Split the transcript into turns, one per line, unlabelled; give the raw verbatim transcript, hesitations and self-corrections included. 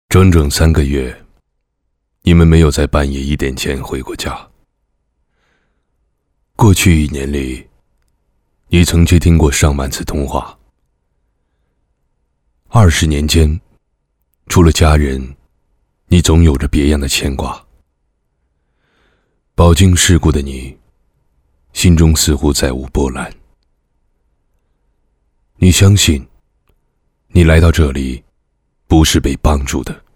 整整三个月，你们没有在半夜一点前回过家。过去一年里，你曾接听过上万次通话。二十年间，除了家人，你总有着别样的牵挂。饱经世故的你，心中似乎再无波澜。你相信，你来到这里，不是被帮助的，